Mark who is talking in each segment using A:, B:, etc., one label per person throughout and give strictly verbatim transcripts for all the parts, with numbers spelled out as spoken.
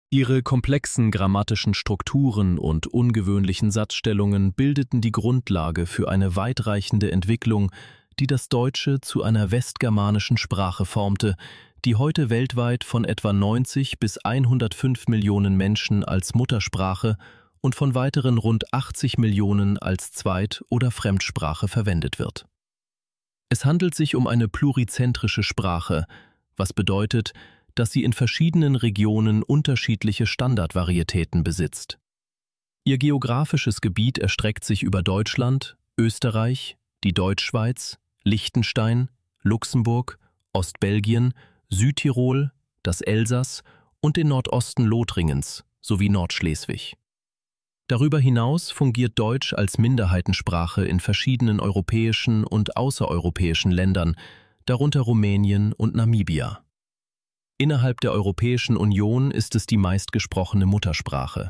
A: Ihre komplexen grammatischen Strukturen und ungewöhnlichen Satzstellungen bildeten die Grundlage für eine weitreichende Entwicklung, die das Deutsche zu einer westgermanischen Sprache formte, die heute weltweit von etwa neunzig bis hundertfünf Millionen Menschen als Muttersprache und von weiteren rund achtzig Millionen als Zweit- oder Fremdsprache verwendet wird. Es handelt sich um eine plurizentrische Sprache, was bedeutet, dass sie in verschiedenen Regionen unterschiedliche Standardvarietäten besitzt. Ihr geografisches Gebiet erstreckt sich über Deutschland, Österreich, die Deutschschweiz, Liechtenstein, Luxemburg, Ostbelgien, Südtirol, das Elsass und den Nordosten Lothringens sowie Nordschleswig. Darüber hinaus fungiert Deutsch als Minderheitensprache in verschiedenen europäischen und außereuropäischen Ländern, darunter Rumänien und Namibia. Innerhalb der Europäischen Union ist es die meistgesprochene Muttersprache.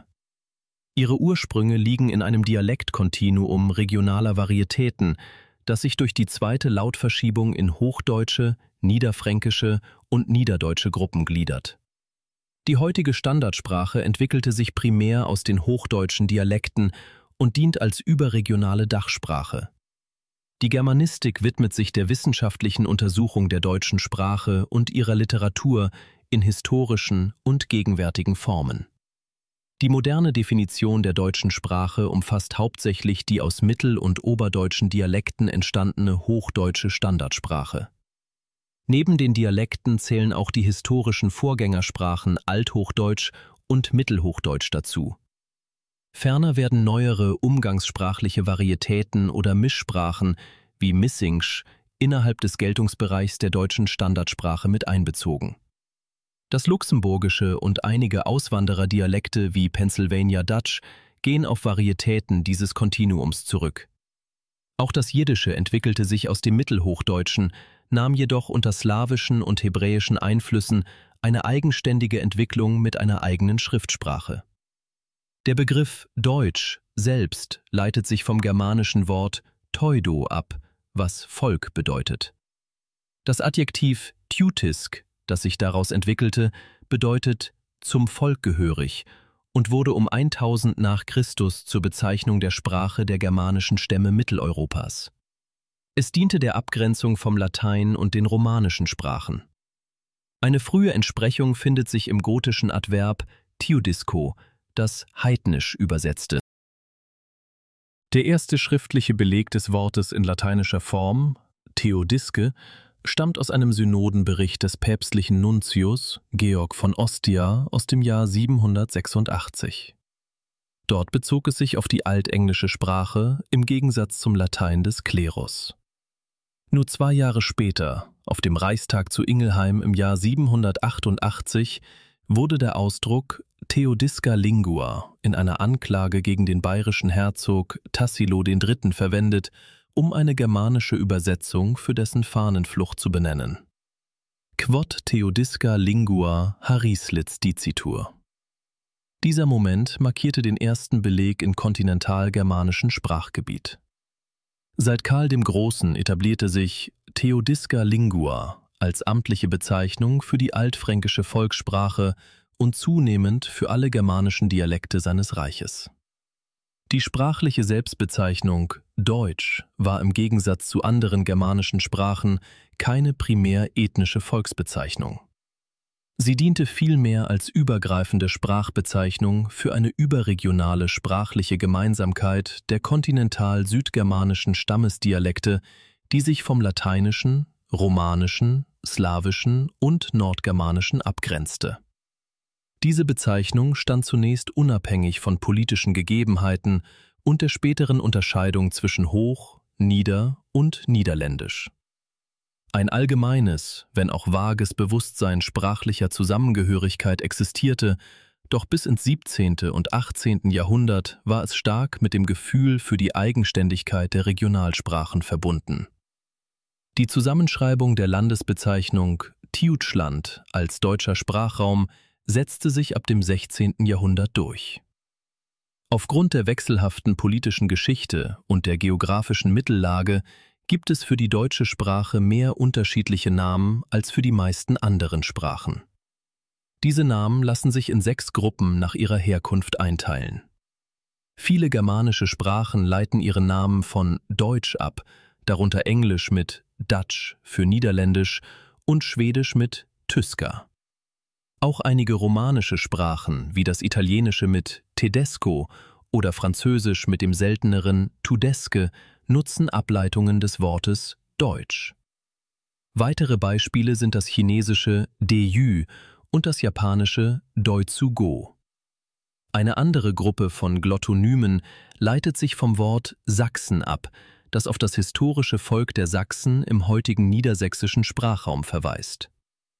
A: Ihre Ursprünge liegen in einem Dialektkontinuum regionaler Varietäten, das sich durch die zweite Lautverschiebung in hochdeutsche, niederfränkische und niederdeutsche Gruppen gliedert. Die heutige Standardsprache entwickelte sich primär aus den hochdeutschen Dialekten und dient als überregionale Dachsprache. Die Germanistik widmet sich der wissenschaftlichen Untersuchung der deutschen Sprache und ihrer Literatur in historischen und gegenwärtigen Formen. Die moderne Definition der deutschen Sprache umfasst hauptsächlich die aus mittel- und oberdeutschen Dialekten entstandene hochdeutsche Standardsprache. Neben den Dialekten zählen auch die historischen Vorgängersprachen Althochdeutsch und Mittelhochdeutsch dazu. Ferner werden neuere umgangssprachliche Varietäten oder Mischsprachen wie Missingsch innerhalb des Geltungsbereichs der deutschen Standardsprache mit einbezogen. Das Luxemburgische und einige Auswandererdialekte wie Pennsylvania Dutch gehen auf Varietäten dieses Kontinuums zurück. Auch das Jiddische entwickelte sich aus dem Mittelhochdeutschen, nahm jedoch unter slawischen und hebräischen Einflüssen eine eigenständige Entwicklung mit einer eigenen Schriftsprache. Der Begriff Deutsch selbst leitet sich vom germanischen Wort Teudo ab, was Volk bedeutet. Das Adjektiv Teutisk, das sich daraus entwickelte, bedeutet zum Volk gehörig und wurde um tausend nach Christus zur Bezeichnung der Sprache der germanischen Stämme Mitteleuropas. Es diente der Abgrenzung vom Latein und den romanischen Sprachen. Eine frühe Entsprechung findet sich im gotischen Adverb Theudisko, das heidnisch übersetzte. Der erste schriftliche Beleg des Wortes in lateinischer Form, Theodiske, stammt aus einem Synodenbericht des päpstlichen Nuntius Georg von Ostia aus dem Jahr siebenhundertsechsundachtzig. Dort bezog es sich auf die altenglische Sprache im Gegensatz zum Latein des Klerus. Nur zwei Jahre später, auf dem Reichstag zu Ingelheim im Jahr siebenhundertachtundachtzig, wurde der Ausdruck Theodiska lingua in einer Anklage gegen den bayerischen Herzog Tassilo der Dritte verwendet, um eine germanische Übersetzung für dessen Fahnenflucht zu benennen. Quod Theodiska lingua Harislitz dicitur. Dieser Moment markierte den ersten Beleg in kontinentalgermanischen Sprachgebiet. Seit Karl dem Großen etablierte sich Theodiska lingua als amtliche Bezeichnung für die altfränkische Volkssprache und zunehmend für alle germanischen Dialekte seines Reiches. Die sprachliche Selbstbezeichnung Deutsch war im Gegensatz zu anderen germanischen Sprachen keine primär ethnische Volksbezeichnung. Sie diente vielmehr als übergreifende Sprachbezeichnung für eine überregionale sprachliche Gemeinsamkeit der kontinental-südgermanischen Stammesdialekte, die sich vom Lateinischen, Romanischen, Slawischen und Nordgermanischen abgrenzte. Diese Bezeichnung stand zunächst unabhängig von politischen Gegebenheiten und der späteren Unterscheidung zwischen Hoch-, Nieder- und Niederländisch. Ein allgemeines, wenn auch vages Bewusstsein sprachlicher Zusammengehörigkeit existierte, doch bis ins siebzehnten und achtzehnten Jahrhundert war es stark mit dem Gefühl für die Eigenständigkeit der Regionalsprachen verbunden. Die Zusammenschreibung der Landesbezeichnung Teutschland als deutscher Sprachraum setzte sich ab dem sechzehnten Jahrhundert durch. Aufgrund der wechselhaften politischen Geschichte und der geografischen Mittellage gibt es für die deutsche Sprache mehr unterschiedliche Namen als für die meisten anderen Sprachen. Diese Namen lassen sich in sechs Gruppen nach ihrer Herkunft einteilen. Viele germanische Sprachen leiten ihre Namen von Deutsch ab, darunter Englisch mit Dutch für Niederländisch und Schwedisch mit Tyska. Auch einige romanische Sprachen, wie das Italienische mit Tedesco oder Französisch mit dem selteneren Tudesque, nutzen Ableitungen des Wortes Deutsch. Weitere Beispiele sind das chinesische Deyü und das japanische Doitsugo. Eine andere Gruppe von Glottonymen leitet sich vom Wort Sachsen ab, das auf das historische Volk der Sachsen im heutigen niedersächsischen Sprachraum verweist.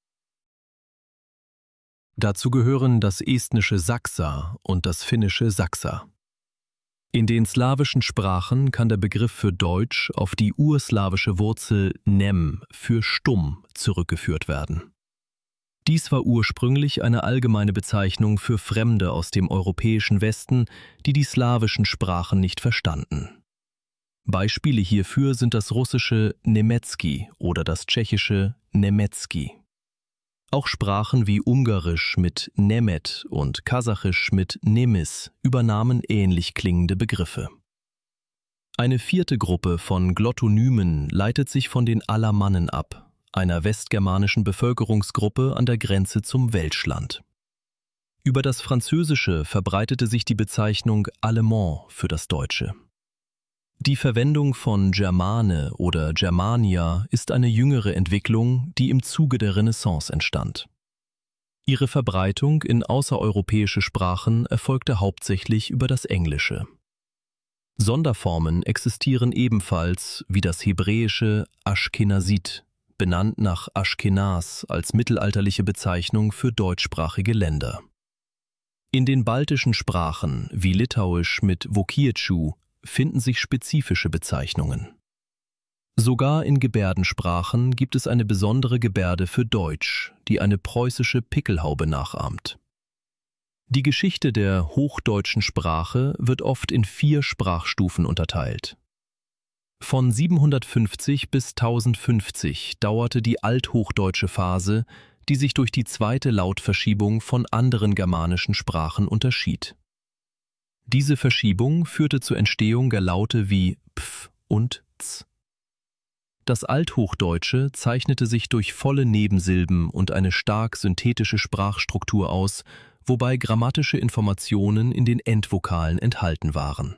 A: Dazu gehören das estnische Saksa und das finnische Saksa. In den slawischen Sprachen kann der Begriff für Deutsch auf die urslawische Wurzel nem für stumm zurückgeführt werden. Dies war ursprünglich eine allgemeine Bezeichnung für Fremde aus dem europäischen Westen, die die slawischen Sprachen nicht verstanden. Beispiele hierfür sind das russische Německý oder das tschechische Německý. Auch Sprachen wie Ungarisch mit Nemet und Kasachisch mit Nemis übernahmen ähnlich klingende Begriffe. Eine vierte Gruppe von Glottonymen leitet sich von den Alamannen ab, einer westgermanischen Bevölkerungsgruppe an der Grenze zum Welschland. Über das Französische verbreitete sich die Bezeichnung Allemand für das Deutsche. Die Verwendung von Germane oder Germania ist eine jüngere Entwicklung, die im Zuge der Renaissance entstand. Ihre Verbreitung in außereuropäische Sprachen erfolgte hauptsächlich über das Englische. Sonderformen existieren ebenfalls wie das hebräische Aschkenazit, benannt nach Aschkenas als mittelalterliche Bezeichnung für deutschsprachige Länder. In den baltischen Sprachen wie Litauisch mit Vokiečių finden sich spezifische Bezeichnungen. Sogar in Gebärdensprachen gibt es eine besondere Gebärde für Deutsch, die eine preußische Pickelhaube nachahmt. Die Geschichte der hochdeutschen Sprache wird oft in vier Sprachstufen unterteilt. Von siebenhundertfünfzig bis tausendfünfzig dauerte die althochdeutsche Phase, die sich durch die zweite Lautverschiebung von anderen germanischen Sprachen unterschied. Diese Verschiebung führte zur Entstehung der Laute wie pf und z. Das Althochdeutsche zeichnete sich durch volle Nebensilben und eine stark synthetische Sprachstruktur aus, wobei grammatische Informationen in den Endvokalen enthalten waren.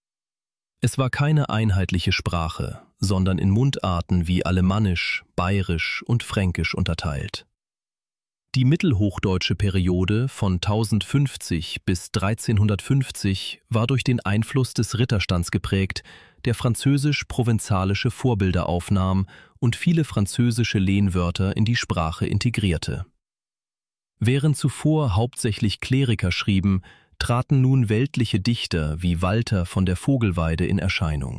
A: Es war keine einheitliche Sprache, sondern in Mundarten wie Alemannisch, Bayerisch und Fränkisch unterteilt. Die mittelhochdeutsche Periode von tausendfünfzig bis dreizehnhundertfünfzig war durch den Einfluss des Ritterstands geprägt, der französisch-provenzalische Vorbilder aufnahm und viele französische Lehnwörter in die Sprache integrierte. Während zuvor hauptsächlich Kleriker schrieben, traten nun weltliche Dichter wie Walter von der Vogelweide in Erscheinung.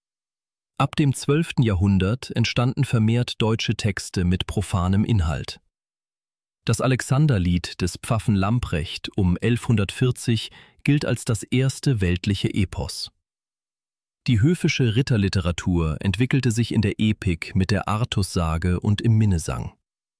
A: Ab dem zwölften Jahrhundert entstanden vermehrt deutsche Texte mit profanem Inhalt. Das Alexanderlied des Pfaffen Lamprecht um elfhundertvierzig gilt als das erste weltliche Epos. Die höfische Ritterliteratur entwickelte sich in der Epik mit der Artussage und im Minnesang.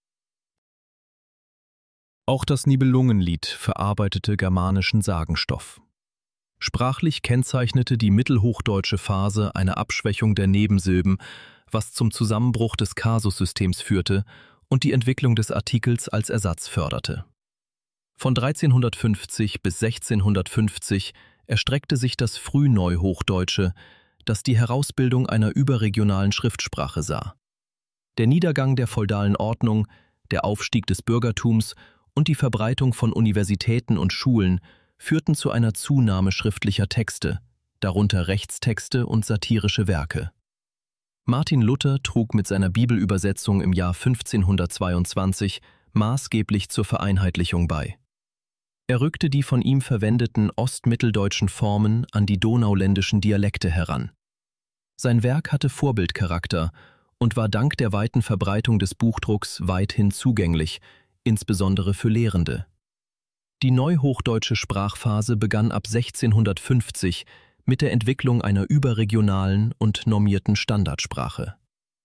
A: Auch das Nibelungenlied verarbeitete germanischen Sagenstoff. Sprachlich kennzeichnete die mittelhochdeutsche Phase eine Abschwächung der Nebensilben, was zum Zusammenbruch des Kasussystems führte und die Entwicklung des Artikels als Ersatz förderte. Von dreizehnhundertfünfzig bis sechzehnhundertfünfzig erstreckte sich das Frühneuhochdeutsche, das die Herausbildung einer überregionalen Schriftsprache sah. Der Niedergang der feudalen Ordnung, der Aufstieg des Bürgertums und die Verbreitung von Universitäten und Schulen führten zu einer Zunahme schriftlicher Texte, darunter Rechtstexte und satirische Werke. Martin Luther trug mit seiner Bibelübersetzung im Jahr fünfzehnhundertzweiundzwanzig maßgeblich zur Vereinheitlichung bei. Er rückte die von ihm verwendeten ostmitteldeutschen Formen an die donauländischen Dialekte heran. Sein Werk hatte Vorbildcharakter und war dank der weiten Verbreitung des Buchdrucks weithin zugänglich, insbesondere für Lehrende. Die neuhochdeutsche Sprachphase begann ab sechzehnhundertfünfzig mit der Entwicklung einer überregionalen und normierten Standardsprache.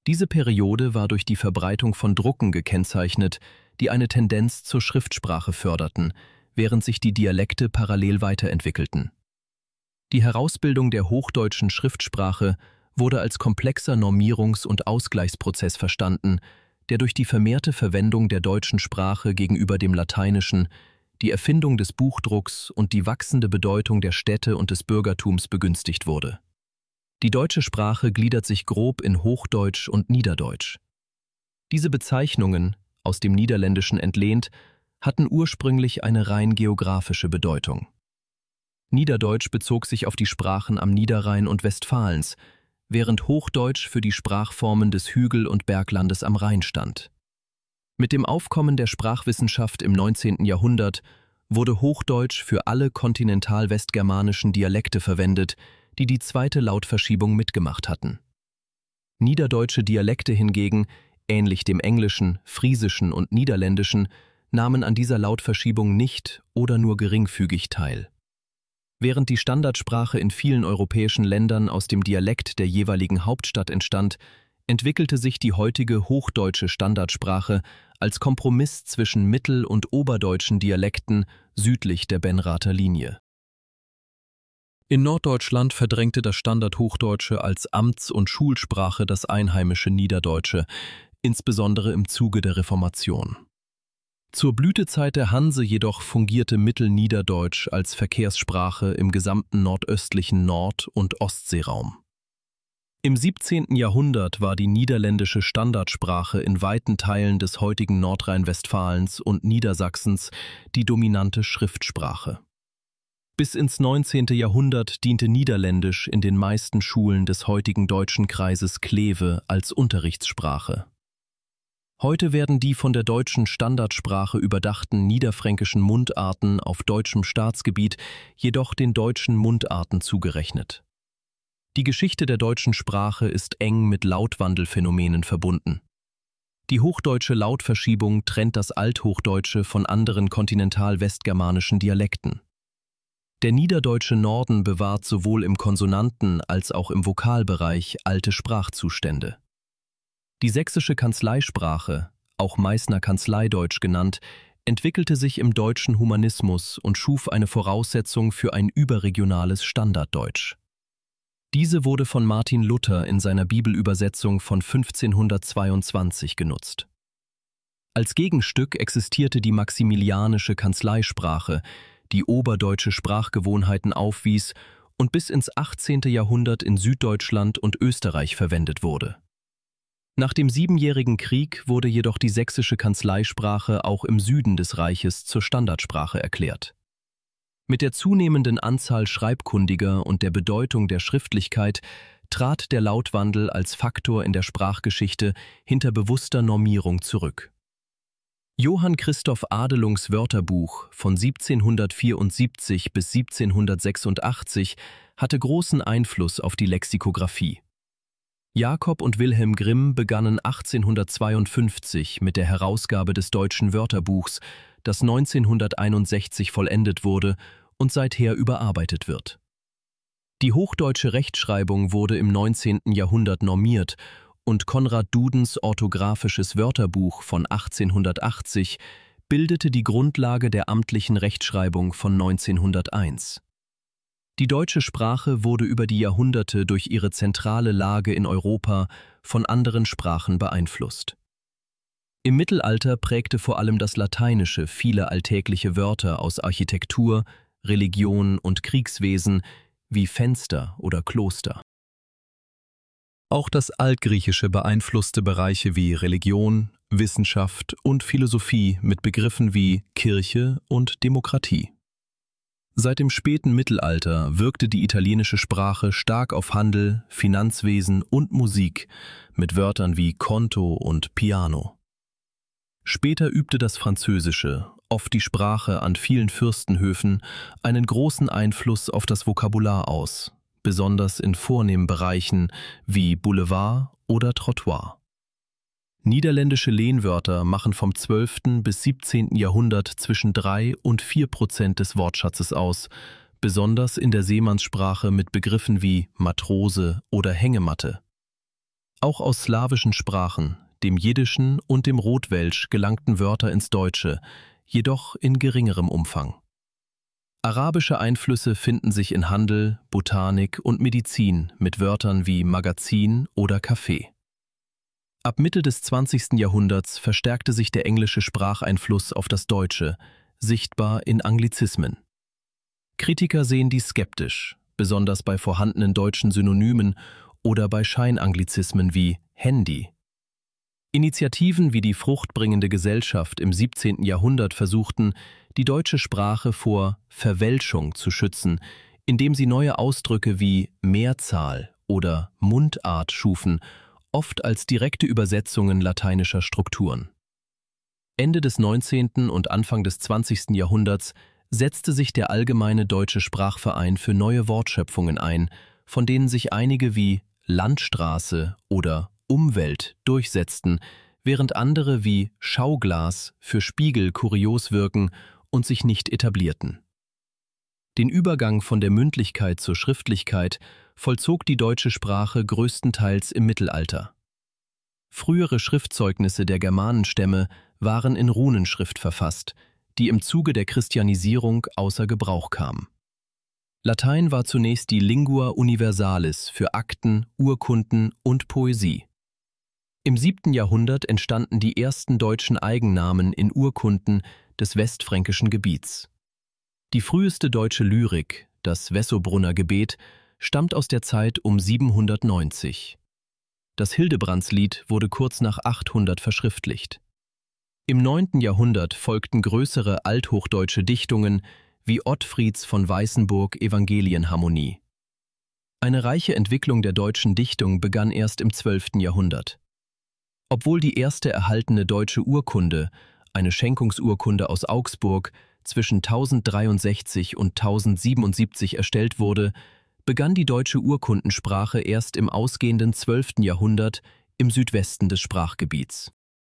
A: Diese Periode war durch die Verbreitung von Drucken gekennzeichnet, die eine Tendenz zur Schriftsprache förderten, während sich die Dialekte parallel weiterentwickelten. Die Herausbildung der hochdeutschen Schriftsprache wurde als komplexer Normierungs- und Ausgleichsprozess verstanden, der durch die vermehrte Verwendung der deutschen Sprache gegenüber dem Lateinischen, die Erfindung des Buchdrucks und die wachsende Bedeutung der Städte und des Bürgertums begünstigt wurde. Die deutsche Sprache gliedert sich grob in Hochdeutsch und Niederdeutsch. Diese Bezeichnungen, aus dem Niederländischen entlehnt, hatten ursprünglich eine rein geografische Bedeutung. Niederdeutsch bezog sich auf die Sprachen am Niederrhein und Westfalens, während Hochdeutsch für die Sprachformen des Hügel- und Berglandes am Rhein stand. Mit dem Aufkommen der Sprachwissenschaft im neunzehnten Jahrhundert wurde Hochdeutsch für alle kontinental-westgermanischen Dialekte verwendet, die die zweite Lautverschiebung mitgemacht hatten. Niederdeutsche Dialekte hingegen, ähnlich dem Englischen, Friesischen und Niederländischen, nahmen an dieser Lautverschiebung nicht oder nur geringfügig teil. Während die Standardsprache in vielen europäischen Ländern aus dem Dialekt der jeweiligen Hauptstadt entstand, entwickelte sich die heutige hochdeutsche Standardsprache als Kompromiss zwischen mittel- und oberdeutschen Dialekten südlich der Benrather Linie. In Norddeutschland verdrängte das Standardhochdeutsche als Amts- und Schulsprache das einheimische Niederdeutsche, insbesondere im Zuge der Reformation. Zur Blütezeit der Hanse jedoch fungierte Mittelniederdeutsch als Verkehrssprache im gesamten nordöstlichen Nord- und Ostseeraum. Im siebzehnten Jahrhundert war die niederländische Standardsprache in weiten Teilen des heutigen Nordrhein-Westfalens und Niedersachsens die dominante Schriftsprache. Bis ins neunzehnte Jahrhundert diente Niederländisch in den meisten Schulen des heutigen deutschen Kreises Kleve als Unterrichtssprache. Heute werden die von der deutschen Standardsprache überdachten niederfränkischen Mundarten auf deutschem Staatsgebiet jedoch den deutschen Mundarten zugerechnet. Die Geschichte der deutschen Sprache ist eng mit Lautwandelphänomenen verbunden. Die hochdeutsche Lautverschiebung trennt das Althochdeutsche von anderen kontinental-westgermanischen Dialekten. Der niederdeutsche Norden bewahrt sowohl im Konsonanten- als auch im Vokalbereich alte Sprachzustände. Die sächsische Kanzleisprache, auch Meißner Kanzleideutsch genannt, entwickelte sich im deutschen Humanismus und schuf eine Voraussetzung für ein überregionales Standarddeutsch. Diese wurde von Martin Luther in seiner Bibelübersetzung von fünfzehnhundertzweiundzwanzig genutzt. Als Gegenstück existierte die maximilianische Kanzleisprache, die oberdeutsche Sprachgewohnheiten aufwies und bis ins achtzehnte Jahrhundert in Süddeutschland und Österreich verwendet wurde. Nach dem Siebenjährigen Krieg wurde jedoch die sächsische Kanzleisprache auch im Süden des Reiches zur Standardsprache erklärt. Mit der zunehmenden Anzahl Schreibkundiger und der Bedeutung der Schriftlichkeit trat der Lautwandel als Faktor in der Sprachgeschichte hinter bewusster Normierung zurück. Johann Christoph Adelungs Wörterbuch von siebzehnhundertvierundsiebzig bis siebzehnhundertsechsundachtzig hatte großen Einfluss auf die Lexikographie. Jakob und Wilhelm Grimm begannen achtzehnhundertzweiundfünfzig mit der Herausgabe des Deutschen Wörterbuchs, das neunzehnhunderteinundsechzig vollendet wurde und seither überarbeitet wird. Die hochdeutsche Rechtschreibung wurde im neunzehnten Jahrhundert normiert und Konrad Dudens orthografisches Wörterbuch von achtzehnhundertachtzig bildete die Grundlage der amtlichen Rechtschreibung von neunzehnhunderteins. Die deutsche Sprache wurde über die Jahrhunderte durch ihre zentrale Lage in Europa von anderen Sprachen beeinflusst. Im Mittelalter prägte vor allem das Lateinische viele alltägliche Wörter aus Architektur, Religion und Kriegswesen wie Fenster oder Kloster. Auch das Altgriechische beeinflusste Bereiche wie Religion, Wissenschaft und Philosophie mit Begriffen wie Kirche und Demokratie. Seit dem späten Mittelalter wirkte die italienische Sprache stark auf Handel, Finanzwesen und Musik mit Wörtern wie Conto und Piano. Später übte das Französische, oft die Sprache an vielen Fürstenhöfen, einen großen Einfluss auf das Vokabular aus, besonders in vornehmen Bereichen wie Boulevard oder Trottoir. Niederländische Lehnwörter machen vom zwölften bis siebzehnten Jahrhundert zwischen drei und vier Prozent des Wortschatzes aus, besonders in der Seemannssprache mit Begriffen wie Matrose oder Hängematte. Auch aus slawischen Sprachen, dem Jiddischen und dem Rotwelsch, gelangten Wörter ins Deutsche, jedoch in geringerem Umfang. Arabische Einflüsse finden sich in Handel, Botanik und Medizin mit Wörtern wie Magazin oder Kaffee. Ab Mitte des zwanzigsten Jahrhunderts verstärkte sich der englische Spracheinfluss auf das Deutsche, sichtbar in Anglizismen. Kritiker sehen dies skeptisch, besonders bei vorhandenen deutschen Synonymen oder bei Scheinanglizismen wie Handy. Initiativen wie die Fruchtbringende Gesellschaft im siebzehnten Jahrhundert versuchten, die deutsche Sprache vor Verwelschung zu schützen, indem sie neue Ausdrücke wie Mehrzahl oder Mundart schufen, oft als direkte Übersetzungen lateinischer Strukturen. Ende des neunzehnten und Anfang des zwanzigsten Jahrhunderts setzte sich der Allgemeine Deutsche Sprachverein für neue Wortschöpfungen ein, von denen sich einige wie Landstraße oder Umwelt durchsetzten, während andere wie Schauglas für Spiegel kurios wirken und sich nicht etablierten. Den Übergang von der Mündlichkeit zur Schriftlichkeit vollzog die deutsche Sprache größtenteils im Mittelalter. Frühere Schriftzeugnisse der Germanenstämme waren in Runenschrift verfasst, die im Zuge der Christianisierung außer Gebrauch kam. Latein war zunächst die Lingua universalis für Akten, Urkunden und Poesie. Im siebten Jahrhundert entstanden die ersten deutschen Eigennamen in Urkunden des westfränkischen Gebiets. Die früheste deutsche Lyrik, das Wessobrunner Gebet, stammt aus der Zeit um siebenhundertneunzig. Das Hildebrandslied wurde kurz nach achthundert verschriftlicht. Im neunten Jahrhundert folgten größere althochdeutsche Dichtungen wie Ottfrieds von Weißenburg Evangelienharmonie. Eine reiche Entwicklung der deutschen Dichtung begann erst im zwölften Jahrhundert. Obwohl die erste erhaltene deutsche Urkunde, eine Schenkungsurkunde aus Augsburg, zwischen tausenddreiundsechzig und tausendsiebenundsiebzig erstellt wurde, begann die deutsche Urkundensprache erst im ausgehenden zwölften Jahrhundert im Südwesten des Sprachgebiets.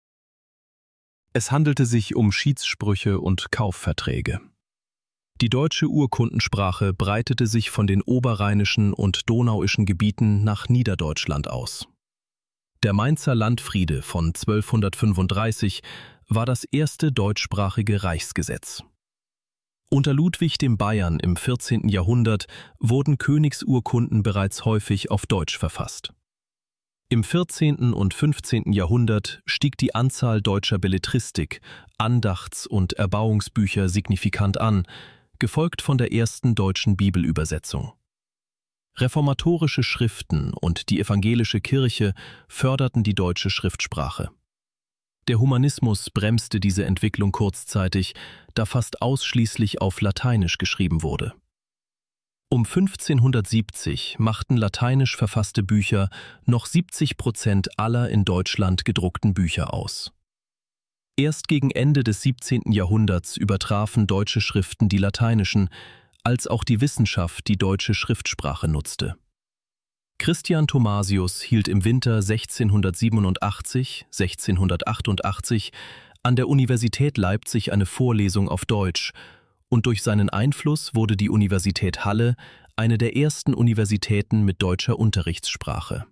A: Es handelte sich um Schiedssprüche und Kaufverträge. Die deutsche Urkundensprache breitete sich von den oberrheinischen und donauischen Gebieten nach Niederdeutschland aus. Der Mainzer Landfriede von zwölfhundertfünfunddreißig war das erste deutschsprachige Reichsgesetz. Unter Ludwig dem Bayern im vierzehnten Jahrhundert wurden Königsurkunden bereits häufig auf Deutsch verfasst. Im vierzehnten und fünfzehnten Jahrhundert stieg die Anzahl deutscher Belletristik, Andachts- und Erbauungsbücher signifikant an, gefolgt von der ersten deutschen Bibelübersetzung. Reformatorische Schriften und die evangelische Kirche förderten die deutsche Schriftsprache. Der Humanismus bremste diese Entwicklung kurzzeitig, da fast ausschließlich auf Lateinisch geschrieben wurde. Um fünfzehnhundertsiebzig machten lateinisch verfasste Bücher noch siebzig Prozent aller in Deutschland gedruckten Bücher aus. Erst gegen Ende des siebzehnten Jahrhunderts übertrafen deutsche Schriften die lateinischen, als auch die Wissenschaft die deutsche Schriftsprache nutzte. Christian Thomasius hielt im Winter sechzehnhundertsiebenundachtzig bis sechzehnhundertachtundachtzig an der Universität Leipzig eine Vorlesung auf Deutsch, und durch seinen Einfluss wurde die Universität Halle eine der ersten Universitäten mit deutscher Unterrichtssprache.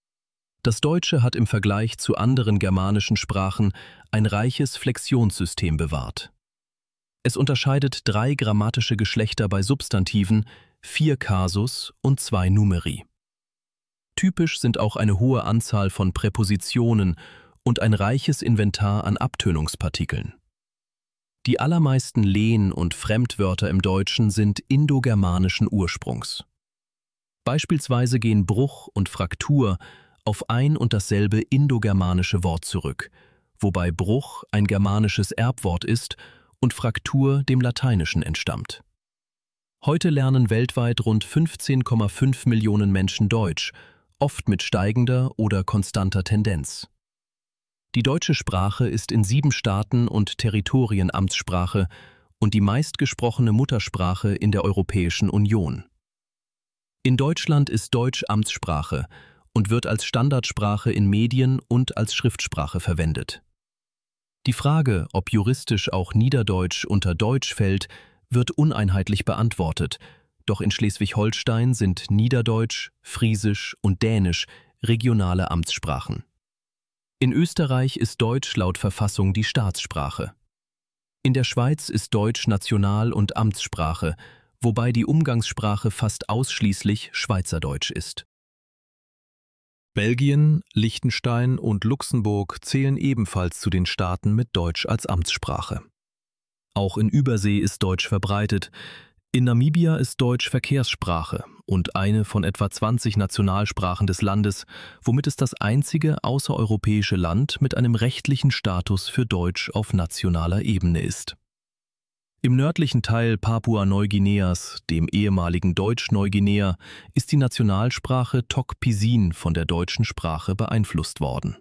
A: Das Deutsche hat im Vergleich zu anderen germanischen Sprachen ein reiches Flexionssystem bewahrt. Es unterscheidet drei grammatische Geschlechter bei Substantiven, vier Kasus und zwei Numeri. Typisch sind auch eine hohe Anzahl von Präpositionen und ein reiches Inventar an Abtönungspartikeln. Die allermeisten Lehn- und Fremdwörter im Deutschen sind indogermanischen Ursprungs. Beispielsweise gehen Bruch und Fraktur auf ein und dasselbe indogermanische Wort zurück, wobei Bruch ein germanisches Erbwort ist und Fraktur dem Lateinischen entstammt. Heute lernen weltweit rund fünfzehn Komma fünf Millionen Menschen Deutsch, oft mit steigender oder konstanter Tendenz. Die deutsche Sprache ist in sieben Staaten und Territorien Amtssprache und die meistgesprochene Muttersprache in der Europäischen Union. In Deutschland ist Deutsch Amtssprache und wird als Standardsprache in Medien und als Schriftsprache verwendet. Die Frage, ob juristisch auch Niederdeutsch unter Deutsch fällt, wird uneinheitlich beantwortet, doch in Schleswig-Holstein sind Niederdeutsch, Friesisch und Dänisch regionale Amtssprachen. In Österreich ist Deutsch laut Verfassung die Staatssprache. In der Schweiz ist Deutsch National- und Amtssprache, wobei die Umgangssprache fast ausschließlich Schweizerdeutsch ist. Belgien, Liechtenstein und Luxemburg zählen ebenfalls zu den Staaten mit Deutsch als Amtssprache. Auch in Übersee ist Deutsch verbreitet. In Namibia ist Deutsch Verkehrssprache und eine von etwa zwanzig Nationalsprachen des Landes, womit es das einzige außereuropäische Land mit einem rechtlichen Status für Deutsch auf nationaler Ebene ist. Im nördlichen Teil Papua-Neuguineas, dem ehemaligen Deutsch-Neuguinea, ist die Nationalsprache Tok Pisin von der deutschen Sprache beeinflusst worden.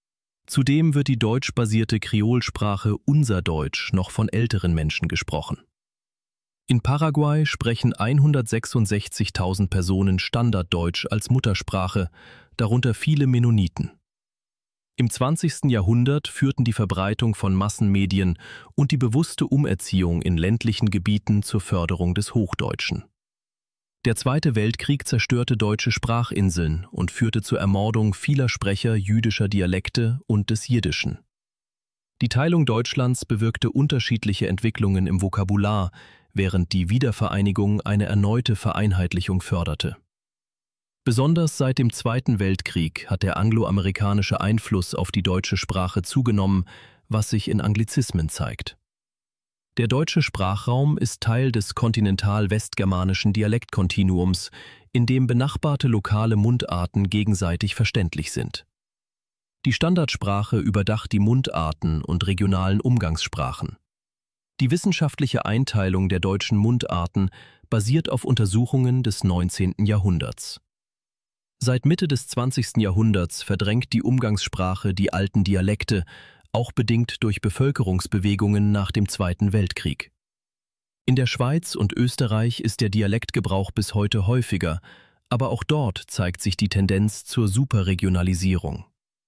A: Zudem wird die deutsch-basierte Kreolsprache Unser Deutsch noch von älteren Menschen gesprochen. In Paraguay sprechen hundertsechsundsechzigtausend Personen Standarddeutsch als Muttersprache, darunter viele Mennoniten. Im zwanzigsten Jahrhundert führten die Verbreitung von Massenmedien und die bewusste Umerziehung in ländlichen Gebieten zur Förderung des Hochdeutschen. Der Zweite Weltkrieg zerstörte deutsche Sprachinseln und führte zur Ermordung vieler Sprecher jüdischer Dialekte und des Jiddischen. Die Teilung Deutschlands bewirkte unterschiedliche Entwicklungen im Vokabular, während die Wiedervereinigung eine erneute Vereinheitlichung förderte. Besonders seit dem Zweiten Weltkrieg hat der angloamerikanische Einfluss auf die deutsche Sprache zugenommen, was sich in Anglizismen zeigt. Der deutsche Sprachraum ist Teil des kontinental-westgermanischen Dialektkontinuums, in dem benachbarte lokale Mundarten gegenseitig verständlich sind. Die Standardsprache überdacht die Mundarten und regionalen Umgangssprachen. Die wissenschaftliche Einteilung der deutschen Mundarten basiert auf Untersuchungen des neunzehnten Jahrhunderts. Seit Mitte des zwanzigsten Jahrhunderts verdrängt die Umgangssprache die alten Dialekte, auch bedingt durch Bevölkerungsbewegungen nach dem Zweiten Weltkrieg. In der Schweiz und Österreich ist der Dialektgebrauch bis heute häufiger, aber auch dort zeigt sich die Tendenz zur Superregionalisierung.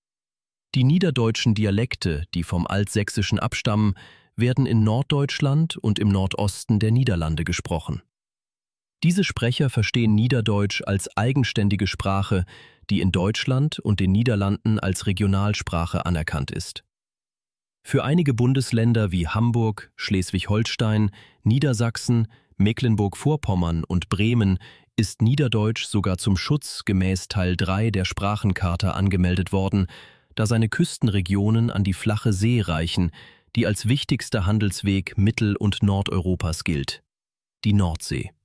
A: Die niederdeutschen Dialekte, die vom Altsächsischen abstammen, werden in Norddeutschland und im Nordosten der Niederlande gesprochen. Diese Sprecher verstehen Niederdeutsch als eigenständige Sprache, die in Deutschland und den Niederlanden als Regionalsprache anerkannt ist. Für einige Bundesländer wie Hamburg, Schleswig-Holstein, Niedersachsen, Mecklenburg-Vorpommern und Bremen ist Niederdeutsch sogar zum Schutz gemäß Teil drei der Sprachencharta angemeldet worden, da seine Küstenregionen an die flache See reichen, die als wichtigster Handelsweg Mittel- und Nordeuropas gilt, die Nordsee.